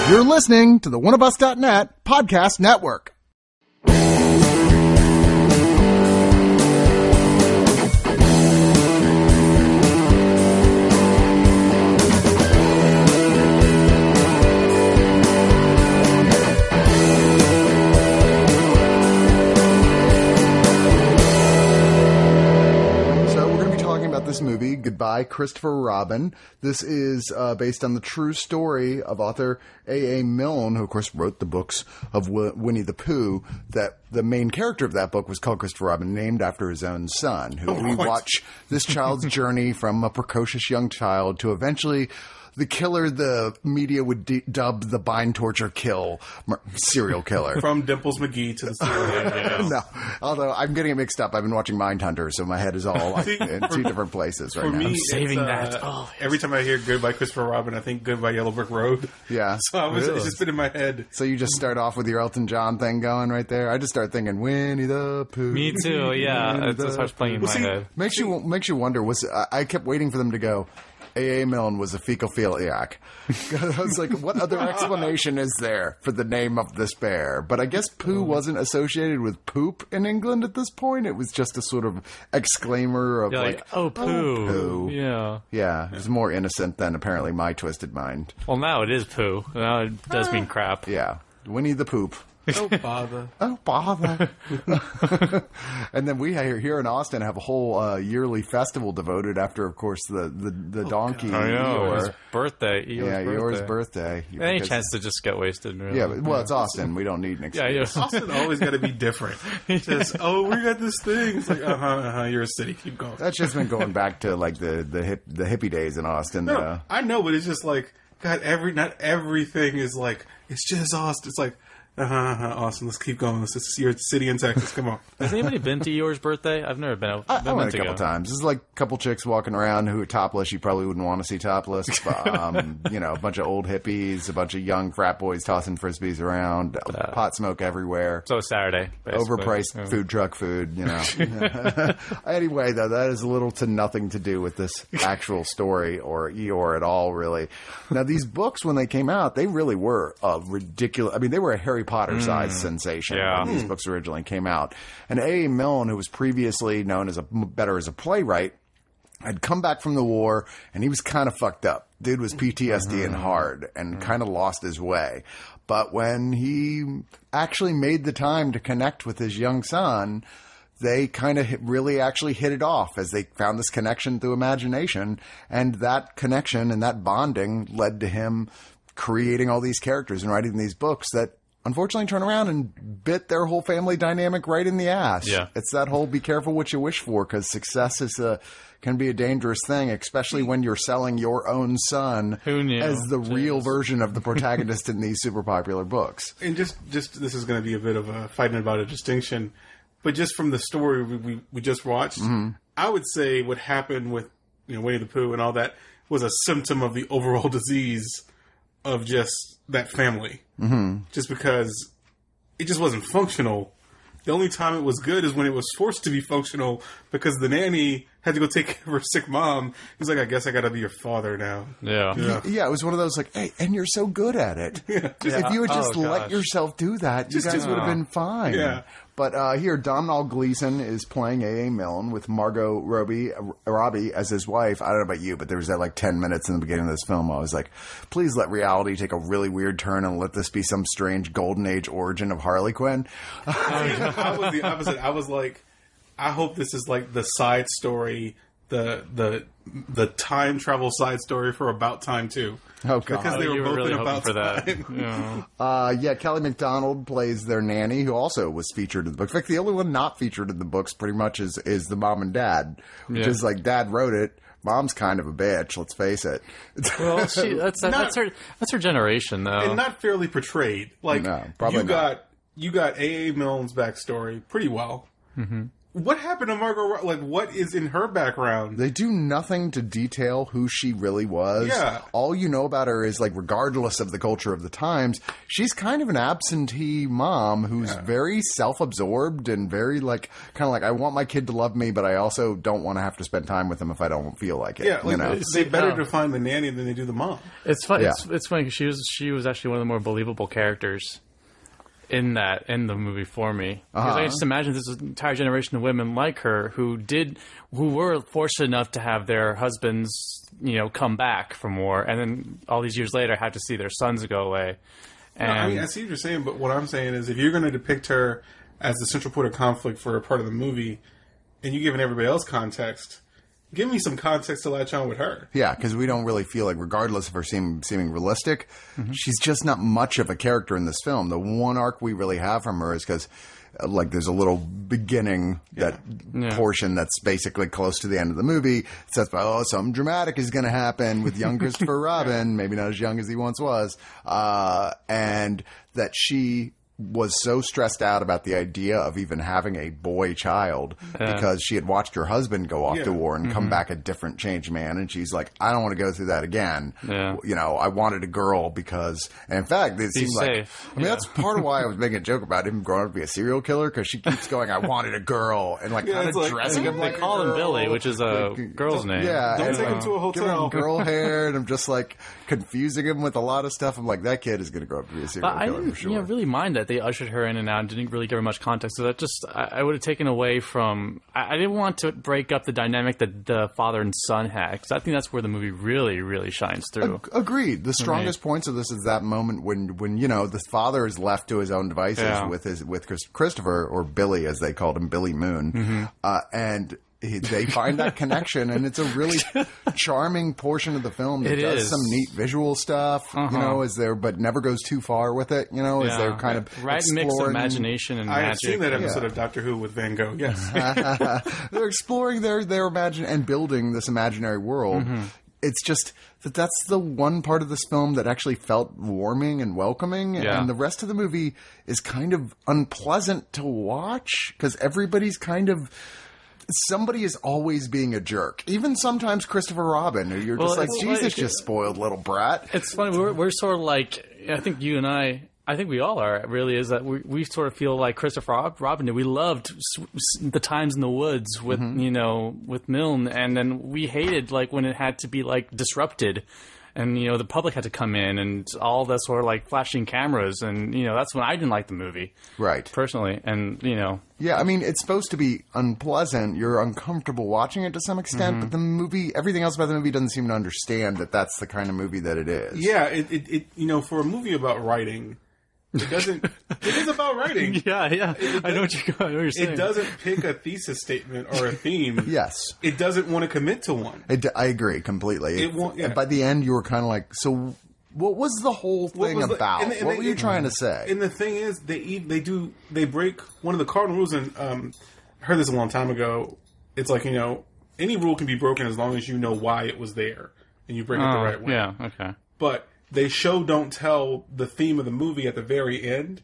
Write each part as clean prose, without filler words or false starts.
You're listening to the oneofus.net podcast network. This movie, Goodbye, Christopher Robin. This is based on the true story of author A.A. Milne, who of course wrote the books of Winnie the Pooh. That the main character of that book was called Christopher Robin, named after his own son, who we watch this child's journey from a precocious young child to eventually the killer the media would dub the bind, torture, kill serial killer. From Dimples McGee to the serial killer. No, although I'm getting it mixed up. I've been watching Mindhunter, so my head is all in two different places right now. Me, I'm saving that. Every time I hear Goodbye Christopher Robin, I think Goodbye Yellow Brick Road. Yeah. So it's just been in my head. So you just start off with your Elton John thing going right there? I just start thinking Winnie the Pooh. Me too, yeah. It starts playing in my head. Makes you wonder. I kept waiting for them to go, A.A. Milne was a fecophiliac. I was like, what other explanation is there for the name of this bear? But I guess Pooh wasn't associated with poop in England at this point. It was just a sort of exclaimer of oh, Pooh. Pooh. Yeah. Yeah, it was more innocent than apparently my twisted mind. Well, now it is Pooh. Now it does mean crap. Yeah. Winnie the Poop. Oh, bother. Oh, bother. And then we here in Austin have a whole yearly festival devoted after, of course, the donkey. I know. Eeyore. His birthday. Eeyore's birthday. Any chance to just get wasted. Really. Yeah, well, it's Austin. We don't need an excuse. Yeah, Austin always got to be different. Just, we got this thing. It's like, you're a city. Keep going. That's just been going back to, like, the hippie days in Austin. No, I know, but it's just like, God, not everything is like, it's just Austin. It's like, Austin, let's keep going. This is your city in Texas. Come on. Has anybody been to Eeyore's birthday? I've never been. I went a couple times. This is like a couple chicks walking around who are topless. You probably wouldn't want to see topless. A bunch of old hippies, a bunch of young frat boys tossing frisbees around, pot smoke everywhere. So Saturday, basically. Overpriced food truck food. Anyway, though, that has little to nothing to do with this actual story or Eeyore at all, really. Now, these books, when they came out, they really were ridiculous. I mean, they were a Harry Potter-sized sensation when these books originally came out. And A.A. Milne, who was previously known as a playwright, had come back from the war, and he was kind of fucked up. Dude was PTSD and hard, and kind of lost his way. But when he actually made the time to connect with his young son, they kind of really actually hit it off as they found this connection through imagination. And that connection and that bonding led to him creating all these characters and writing these books that unfortunately turn around and bit their whole family dynamic right in the ass. Yeah. It's that whole be careful what you wish for, because success can be a dangerous thing, especially when you're selling your own son as the real version of the protagonist in these super popular books. And just this is going to be a bit of a fighting about a distinction, but just from the story we just watched, I would say what happened with Winnie the Pooh and all that was a symptom of the overall disease of just that family. Just because it just wasn't functional. The only time it was good is when it was forced to be functional because the nanny had to go take care of her sick mom. He's like, I guess I got to be your father now. Yeah. Yeah, it was one of those like, hey, and you're so good at it. If you had just let yourself do that, you guys would have been fine. Yeah. But here, Domhnall Gleeson is playing A.A. Milne with Margot Robbie as his wife. I don't know about you, but there was that like 10 minutes in the beginning of this film. I was like, please let reality take a really weird turn and let this be some strange golden age origin of Harley Quinn. I was the opposite. I was like, I hope this is like the side story, the time travel side story for About Time too. Oh, God. Because they were both really in hoping About for that. Time. Yeah, Kelly MacDonald plays their nanny, who also was featured in the book. In fact, the only one not featured in the books pretty much is the mom and dad, which is like, dad wrote it. Mom's kind of a bitch, let's face it. Well, that's her generation, though. And not fairly portrayed. Like, no, probably you got A.A. Milne's backstory pretty well. what happened to Margot Robbie? Like, what is in her background? They do nothing to detail who she really was. Yeah. All you know about her is, like, regardless of the culture of the times, she's kind of an absentee mom who's very self-absorbed and very, like, kind of like, I want my kid to love me, but I also don't want to have to spend time with him if I don't feel like it. Yeah, like, you know? they better define the nanny than they do the mom. It's funny. Yeah. It's funny because she was actually one of the more believable characters in the movie for me. Because I can just imagine this entire generation of women like her who were fortunate enough to have their husbands, come back from war, and then all these years later had to see their sons go away. And No, I mean, I see what you're saying, but what I'm saying is if you're going to depict her as the central point of conflict for a part of the movie, and you're giving everybody else context, give me some context to latch on with her. Yeah, because we don't really feel like, regardless of her seeming realistic, she's just not much of a character in this film. The one arc we really have from her is because, like, there's a little beginning, portion that's basically close to the end of the movie. It says, oh, something dramatic is going to happen with young Christopher Robin, maybe not as young as he once was, and that she was so stressed out about the idea of even having a boy child because she had watched her husband go off to war and come back a different changed man, and she's like, I don't want to go through that again. I wanted a girl because, and in fact, it seemed like, I mean, that's part of why I was making a joke about him growing up to be a serial killer, because she keeps going, I wanted a girl, and like kind of like, dressing him like they call him Billy, which is a girl's name. Yeah, Don't and, take him to a hotel. Give him girl hair, and I'm just like confusing him with a lot of stuff. I'm like, that kid is going to grow up to be a serial But I killer didn't for sure. really mind that they ushered her in and out and didn't really give her much context. So that just, I would have taken away from, I didn't want to break up the dynamic that the father and son had, because I think that's where the movie really, really shines through. Agreed. The strongest points of this is that moment when the father is left to his own devices with Christopher, or Billy as they called him, Billy Moon, and they find that connection, and it's a really charming portion of the film that does some neat visual stuff, but never goes too far with it, as they're kind of right mix of imagination and magic. I've seen that episode of Doctor Who with Van Gogh, yes. They're exploring their imagine and building this imaginary world. It's just that's the one part of this film that actually felt warming and welcoming, and the rest of the movie is kind of unpleasant to watch because everybody's kind of... Somebody is always being a jerk. Even sometimes Christopher Robin, who you're just like, Jesus, you spoiled little brat. It's funny. We're sort of like, I think you and I think we all are, really, is that we sort of feel like Christopher Robin did. We loved the times in the woods with, with Milne, and then we hated, like, when it had to be, like, disrupted. And, the public had to come in and all the sort of, like, flashing cameras. And, that's when I didn't like the movie. Right. Personally. And, Yeah, I mean, it's supposed to be unpleasant. You're uncomfortable watching it to some extent, but the movie, everything else about the movie doesn't seem to understand that that's the kind of movie that it is. Yeah, it for a movie about writing... It doesn't. It is about writing. Yeah. I know what you're saying. It doesn't pick a thesis statement or a theme. Yes. It doesn't want to commit to one. I agree completely. It won't. Yeah. By the end, you were kind of like, so what was the whole thing about? What were you trying to say? And the thing is, they break one of the cardinal rules. And I heard this a long time ago. It's like, any rule can be broken as long as you know why it was there and you bring it the right way. Yeah. Okay. But they show don't tell the theme of the movie at the very end.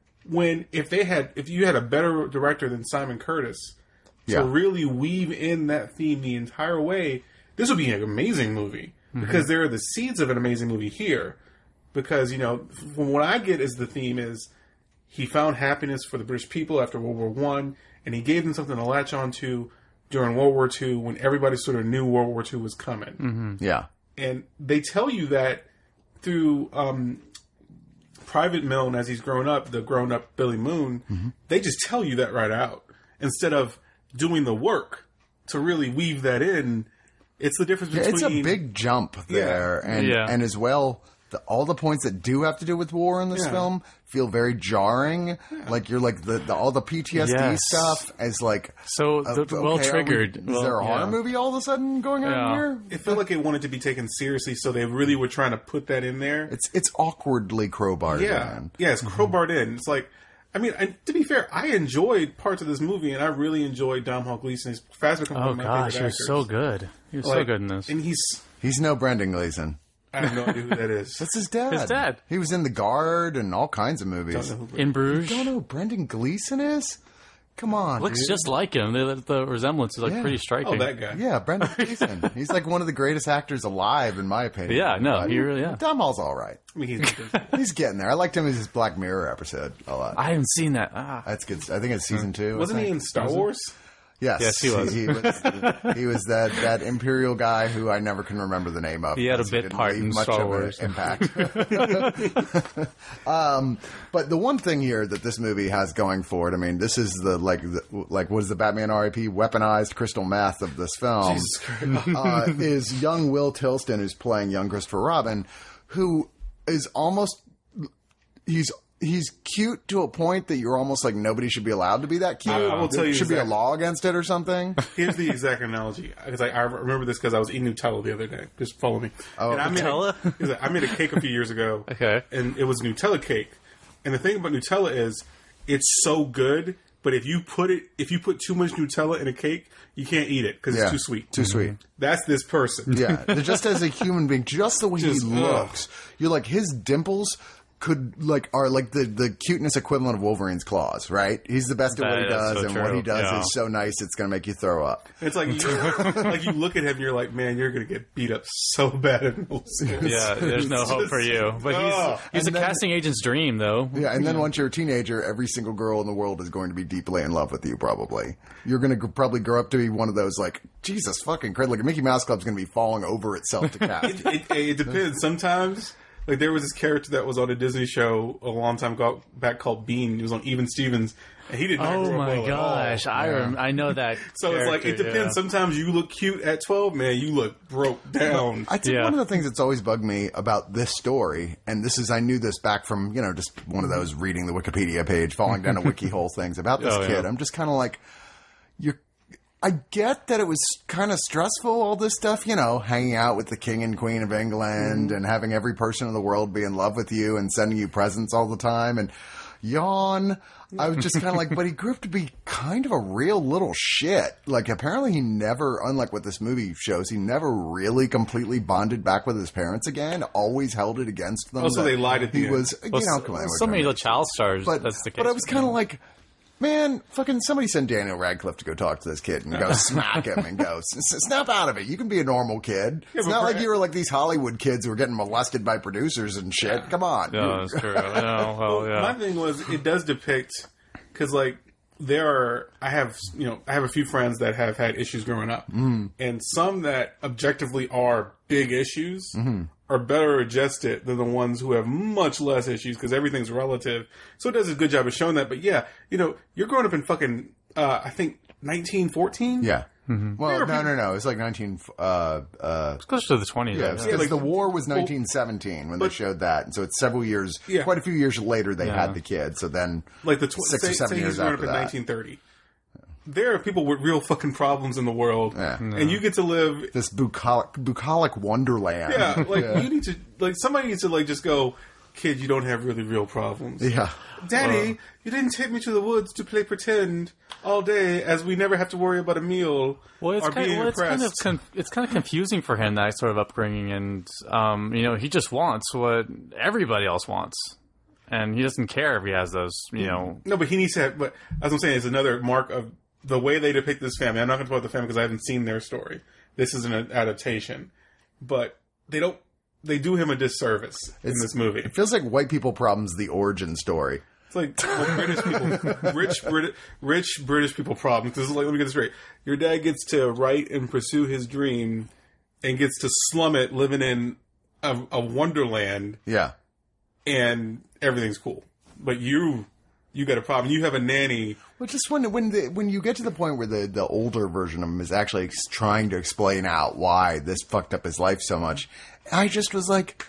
If you had a better director than Simon Curtis to really weave in that theme the entire way, this would be an amazing movie, because there are the seeds of an amazing movie here. Because, from what I get is the theme is he found happiness for the British people after World War I, and he gave them something to latch onto during World War II when everybody sort of knew World War II was coming. Yeah. And they tell you that through Private Milne, as he's grown up, the grown-up Billy Moon, they just tell you that right out. Instead of doing the work to really weave that in, it's the difference between... It's a big jump there. And as well, all the points that do have to do with war in this film feel very jarring. Like, you're like, all the PTSD stuff is like... So, well-triggered. Is there a horror movie all of a sudden going on here? It felt like it wanted to be taken seriously, so they really were trying to put that in there. It's awkwardly crowbarred in. Yeah, it's crowbarred in. It's like... I mean, to be fair, I enjoyed parts of this movie, and I really enjoyed Domhnall Gleeson. He's fast becoming one of my favorite actors. He was so good. He was so good in this. And he's no Brendan Gleeson. I have no idea who that is. That's his dad. His dad. He was in The Guard and all kinds of movies. In Bruges. You don't know who Brendan Gleeson is? Come on, Looks dude. just like him. The resemblance is like pretty striking. Oh, that guy. Yeah, Brendan Gleeson. He's like one of the greatest actors alive, in my opinion. Yeah, no, he really, Tom Hall's all right. I mean, He's getting there. I liked him as his Black Mirror episode a lot. I haven't seen that. That's good. I think it's season 2. wasn't he in Star Wars? Yes, Yes, he was. He was that Imperial guy who I never can remember the name of. He had a because bit didn't part leave in much Star of an Wars. impact. But the one thing here that this movie has going for it, I mean, this is the what is the Batman R.I.P. weaponized crystal meth of this film? Jesus Christ. Is young Will Tilston, who's playing young Christopher Robin, who is almost he's cute to a point that you're almost like nobody should be allowed to be that cute. I will tell you there should be a exactly. law against it or something. Here's the exact analogy, because I remember this because I was eating Nutella the other day. Just follow me. Oh, and Nutella? I made a cake a few years ago. Okay. And it was Nutella cake. And the thing about Nutella is, it's so good, but if you put too much Nutella in a cake, you can't eat it because it's too sweet. Too sweet. That's this person. Yeah, just as a human being, just the way Just, he looks, you're like his dimples are like the cuteness equivalent of Wolverine's claws, right? He's the best at what he That is does, so and true. what he does Yeah. is so nice it's going to make you throw up. It's like you look at him and you're like, man, you're going to get beat up so bad in middle school. Yeah, there's no hope for you. But he's a casting agent's dream, though. Yeah, and then once you're a teenager, every single girl in the world is going to be deeply in love with you, probably. You're going to probably grow up to be one of those, like, Jesus fucking Christ, like a Mickey Mouse Club's going to be falling over itself to cast. It depends. Sometimes, like there was this character that was on a Disney show a long time back called Bean. He was on Even Stevens, and he did not Oh grow up my well at all. gosh, I know that. So it's like it character, depends. yeah. Sometimes you look cute at 12, man. You look broke down. I think Yeah. one of the things that's always bugged me about this story, and I knew this back from, just one of those reading the Wikipedia page, falling down a wiki hole things about this Oh, yeah. kid. I'm just kind of like, I get that it was kind of stressful, all this stuff, hanging out with the king and queen of England and having every person in the world be in love with you and sending you presents all the time and yawn. I was just kind of like, but he grew up to be kind of a real little shit. Like, apparently he never, unlike what this movie shows, he never really completely bonded back with his parents again, always held it against them. Also, that they lied at the he end. was, Well, come on. so many of the child stars. That's the case. But I was kind of like, man, fucking somebody send Daniel Radcliffe to go talk to this kid and go smack him and go, snap out of it. You can be a normal kid. It's but not like you were like these Hollywood kids who were getting molested by producers and shit. Come on. No, that's true. No, well, yeah. My thing was, it does depict, because like I have a few friends that have had issues growing up, and some that objectively are big issues are better adjusted than the ones who have much less issues because everything's relative. So it does a good job of showing that. But yeah, you're growing up in fucking I think 1914. Yeah. Well, no. It's like 19. It's closer to the 20s. Yeah, I because guess. like- the war was 1917 when they showed that, and so it's several years, Yeah. quite a few years later, they had the kid. So then, Like the 6 or 7 say years he's growing after up in that. 1930. There are people with real fucking problems in the world, and you get to live. This bucolic wonderland. Yeah, like you need to, like somebody needs to like just go, kid, you don't have really real problems. Yeah. Daddy, you didn't take me to the woods to play pretend all day, as we never have to worry about a meal Well, it's or being it's impressed. it's kind of confusing for him, that sort of upbringing, and he just wants what everybody else wants, and he doesn't care if he has those. No, but he needs to have. But as I'm saying, it's another mark of the way they depict this family. I'm not going to talk about the family because I haven't seen their story. This is an adaptation, but they don't. They do him a disservice in this movie. It feels like white people problems, the origin story. It's like British people, rich British people problem. Because let me get this straight. Your dad gets to write and pursue his dream, and gets to slum it, living in a wonderland, Yeah. and everything's cool. But you got a problem. You have a nanny. Well, just when you get to the point where the older version of him is actually trying to explain out why this fucked up his life so much, I just was like,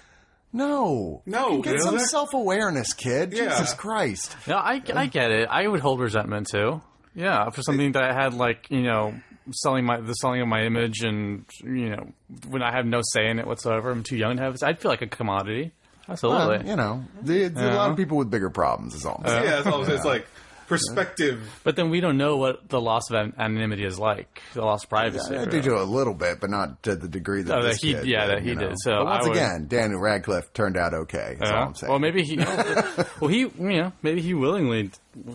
no, get some really? self-awareness, kid. Yeah. Jesus Christ. No, I get it. I would hold resentment too. Yeah, for something that I had, like, selling of my image, and when I have no say in it whatsoever. I'm too young to have. I'd feel like a commodity. Absolutely. There's a lot of people with bigger problems. Is all. I'm saying. Yeah, that's all. It's like perspective. But then we don't know what the loss of anonymity is like. The loss of privacy. I do a little bit, but not to the degree that this kid did, that he did. So but once I would- again, Daniel Radcliffe turned out okay. That's all I'm saying. Well, maybe he. Maybe he willingly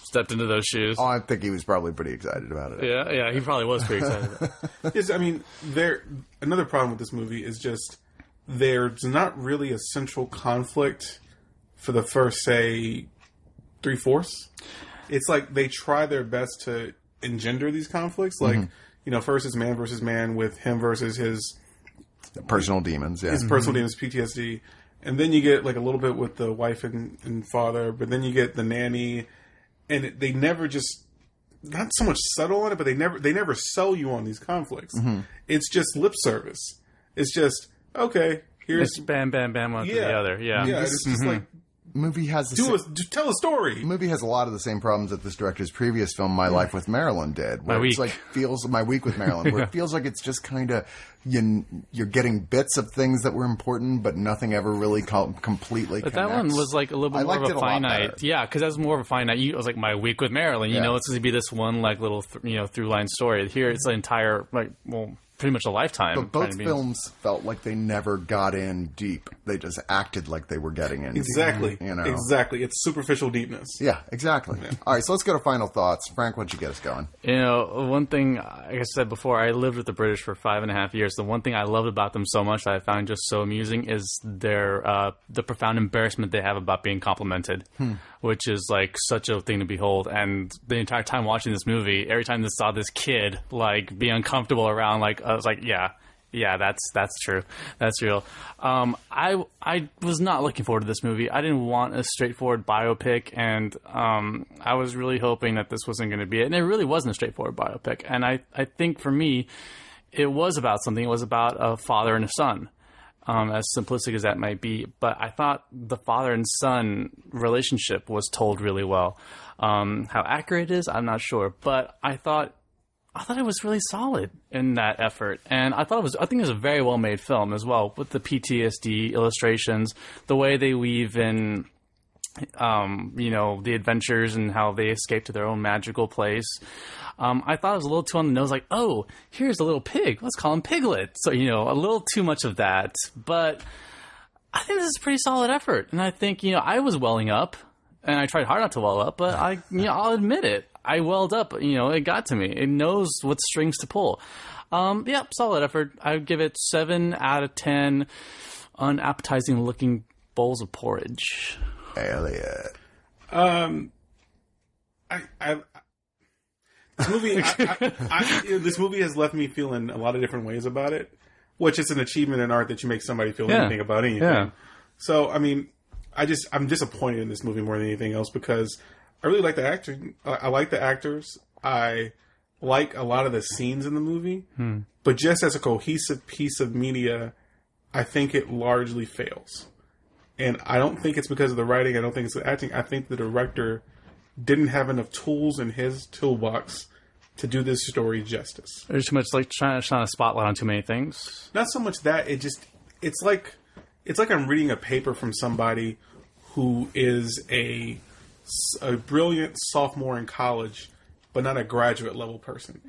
stepped into those shoes. Oh, I think he was probably pretty excited about it. Yeah, he probably was pretty excited. Yes, I mean, another problem with this movie is just there's not really a central conflict for the first, say, 3/4. It's like they try their best to engender these conflicts. Like, first it's man versus man with him versus his personal demons, his personal demons, PTSD. And then you get like a little bit with the wife and father, but then you get the nanny, and they never just, not so much settle on it, but they never sell you on these conflicts. It's just lip service. It's just, okay, here's It's bam, bam, bam, one to the other. Yeah. It's just like, movie has tell a story. The movie has a lot of the same problems that this director's previous film, My Life with Marilyn, did. Where it's like My Week with Marilyn, where it feels like it's just kind of you're getting bits of things that were important, but nothing ever really completely. But connects. that one was like a little bit more of a finite. Yeah, because that was more of a finite. It was like My Week with Marilyn. You know, it's going to be this one like little through line story. Here, it's an entire pretty much a lifetime. But both films felt like they never got in deep. They just acted like they were getting in exactly. deep. Exactly. It's superficial deepness. Yeah, exactly. Yeah. All right, so let's go to final thoughts. Frank, why don't you get us going? One thing, like I said before, I lived with the British for 5.5 years. The one thing I loved about them so much that I found just so amusing is the profound embarrassment they have about being complimented, which is like such a thing to behold. And the entire time watching this movie, every time I saw this kid like be uncomfortable around, like I was like, yeah, that's true. That's real. I was not looking forward to this movie. I didn't want a straightforward biopic, and I was really hoping that this wasn't going to be it. And it really wasn't a straightforward biopic. And I think for me, it was about something. It was about a father and a son, as simplistic as that might be. But I thought the father and son relationship was told really well. How accurate it is, I'm not sure. But I thought it was really solid in that effort, and I think it was a very well made film as well, with the PTSD illustrations, the way they weave in, the adventures and how they escape to their own magical place. I thought it was a little too on the nose, like, oh, here's a little pig, let's call him Piglet. So a little too much of that, but I think this is a pretty solid effort, and I think I was welling up, and I tried hard not to well up, but I'll admit it. I welled up, it got to me. It knows what strings to pull. Solid effort. I would give it 7 out of 10 unappetizing looking bowls of porridge. Elliot. This movie has left me feeling a lot of different ways about it, which is an achievement in art that you make somebody feel anything about anything. Yeah. So, I mean, I'm disappointed in this movie more than anything else because I really like the acting. I like the actors. I like a lot of the scenes in the movie. But just as a cohesive piece of media, I think it largely fails. And I don't think it's because of the writing. I don't think it's the acting. I think the director didn't have enough tools in his toolbox to do this story justice. There's too much like trying to spotlight on too many things. Not so much that. It's like I'm reading a paper from somebody who is a brilliant sophomore in college, but not a graduate level person.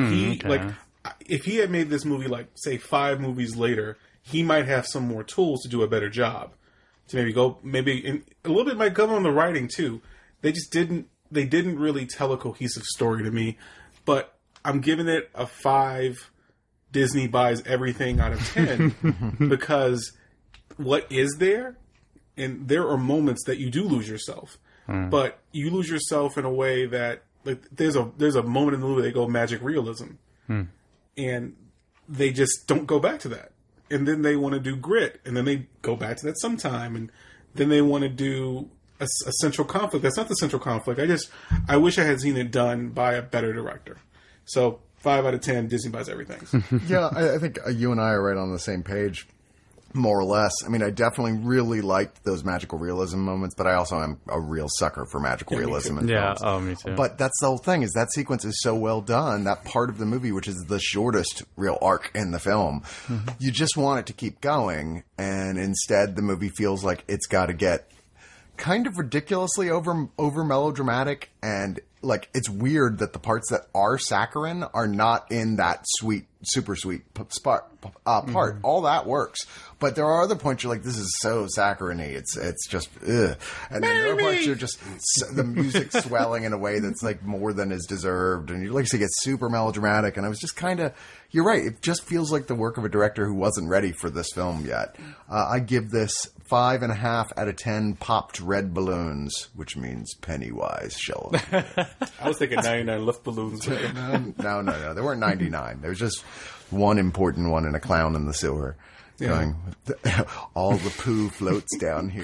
If he had made this movie, like say 5 movies later, he might have some more tools to do a better job. To maybe a little bit might come on the writing too. They didn't really tell a cohesive story to me, but I'm giving it a 5 Disney buys everything out of 10 because what is there? And there are moments that you do lose yourself. But you lose yourself in a way that like there's a moment in the movie they go magic realism, and they just don't go back to that. And then they want to do grit, and then they go back to that sometime, and then they want to do a central conflict. That's not the central conflict. I wish I had seen it done by a better director. So 5 out of 10, Disney buys everything. Yeah, I think you and I are right on the same page. More or less. I mean, I definitely really liked those magical realism moments, but I also am a real sucker for magical realism in films. Me too. But that's the whole thing, is that sequence is so well done, that part of the movie, which is the shortest real arc in the film, you just want it to keep going, and instead the movie feels like it's got to get kind of ridiculously over melodramatic, and like, it's weird that the parts that are saccharine are not in that sweet, super sweet part. All that works. But there are other points you're like, this is so saccharine-y. It's just, ugh. And then there are parts you're just, the music swelling in a way that's like more than is deserved. And you like to get super melodramatic. And I was just kind of, you're right. It just feels like the work of a director who wasn't ready for this film yet. I give this 5.5 out of 10 popped red balloons, which means Pennywise shell. I was thinking 99 left balloons. No. There weren't 99. There was just one important one and a clown in the sewer. Going, all the poo floats down here.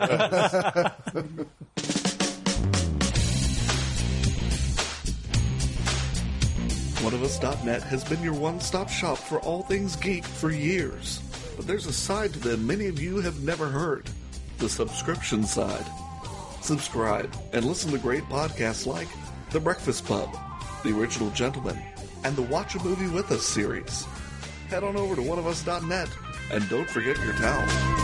OneOfUs.net has been your one-stop shop for all things geek for years. But there's a side to them many of you have never heard. The subscription side. Subscribe and listen to great podcasts like The Breakfast Pub, The Original Gentleman, and the Watch a Movie With Us series. Head on over to OneOfUs.net and don't forget your towel.